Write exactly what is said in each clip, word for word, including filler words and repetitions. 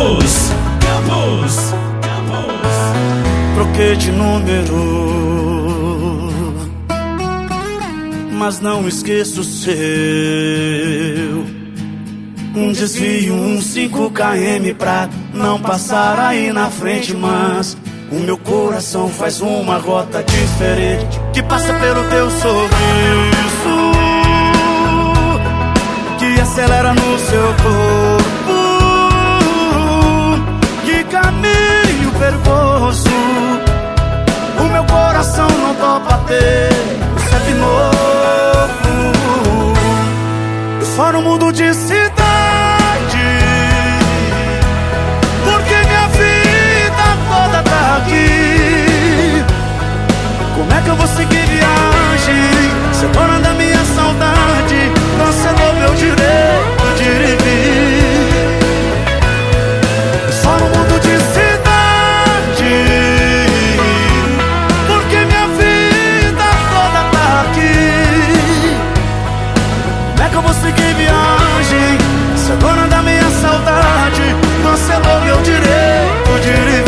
Campos, Campos, Campos. Troquei de número, mas não esqueço o seu. Um desvio, um cinco quilômetros pra não passar aí na frente, mas o meu coração faz uma rota diferente que passa pelo teu sorriso, que acelera no seu corpo. Que caminho perigoso, o meu coração não topa ter sempre novo. Só no mundo de cidade, porque minha vida toda tá aqui. Como é que eu vou seguir viagem? Você é dona da minha saudade, cancelou meu direito de ir e vir. Só no mundo de cidade, porque minha vida toda tá aqui. Como é que eu vou seguir viagem? Você é dona da minha saudade, cancelou meu direito de ir e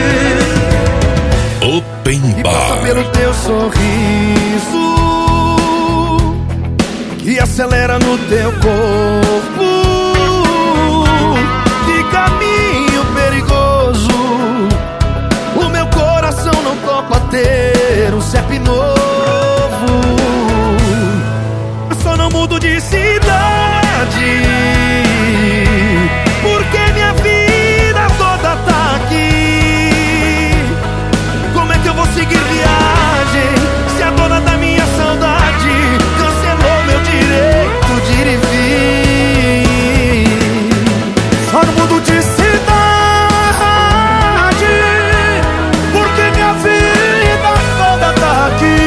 vir. Open E Bar. passa pelo teu sorriso, que acelera no teu corpo. Que caminho perigoso, o meu coração não topa ter um C E P novo. Eu só não mudo de cidade, porque minha vida toda tá aqui. Como é que eu vou seguir viagem se a dona da minha saudade cancelou meu direito de ir e vir? Só no mundo de cidade, porque minha vida toda tá aqui.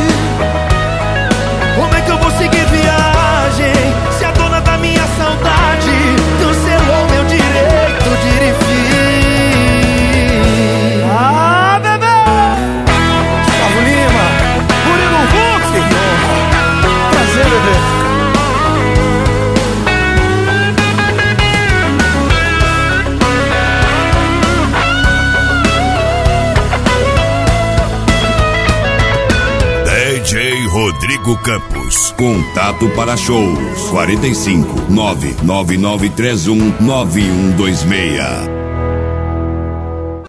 Como é que eu vou seguir viagem se a dona da minha saudade cancelou meu direito de ir e vir? Ah, bebê! Gustavo Lima, Murilo Hulk, prazer, bebê. D J Rodrigo Campos. Contato para shows quarenta e cinco, nove nove nove três um, nove um dois seis.